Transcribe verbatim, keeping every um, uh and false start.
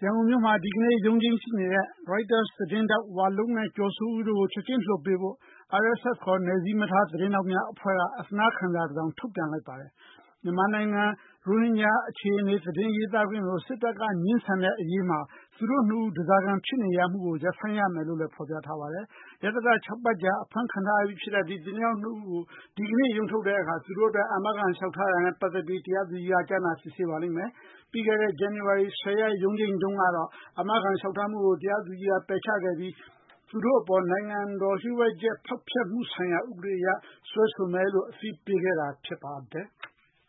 ရန်ကုန်မြို့မှာဒီကနေ့ရုံးချိန်းရှိနေတဲ့ Reuters သတင်းထောက်ဝလုံးနဲ့ကျော်စိုးဦးတို့ကိုချက်ချင်းလွှတ်ပေးဖို့ R S F ခေါ်နယ်စည်းမထားသတင်းထောက်များအဖွဲ့ကအသနားခံစာတစ်စောင်ထုတ်ပြန်လိုက်ပါတယ်။မြန်မာနိုင်ငံရိုဟင်ဂျာအခြေအနေသတင်းရေးသားခွင့်ကိုစစ်တပ်ကငြင်းဆန်တဲ့အရေးမှာသူတို့နှစ်ဦးတရားခံဖြစ်နေရမှုကိုရပ်ဆိုင်းရမယ်လို့လည်းဖော်ပြထားပါတယ်။ရက်သတ္တ၆ပတ်ကြာအဖမ်းခံထားရပြီးဖြစ်တဲ့ဒီသတင်းထောက်နှစ်ဦးကိုဒီကနေ့ရုံးထုတ်တဲ့အခါသူတို့အတွက်အာမခံလျှောက်ထားတာနဲ့ပတ်သက်ပြီးတရားသူကြီးကကြားနာစစ်ဆေးပါလိမ့်မယ်။ပြီးခဲ့တဲ့ဇန်နဝါရီ၁၀ရက်ရုံးချိန်တုန်းကတော့အာမခံလျှောက်ထားမှုကိုတရားသူကြီးကပယ်ချခဲ့ပြီးသူတို့အပေါ်နိုင်ငံတော်လျှို့ဝှက်ချက်ဖောက်ဖျက်မှုဆိုင်ရာဥပဒေအရစွဲဆိုမယ်လို့အသိပေးခဲ့တာဖြစ်ပါတယ်။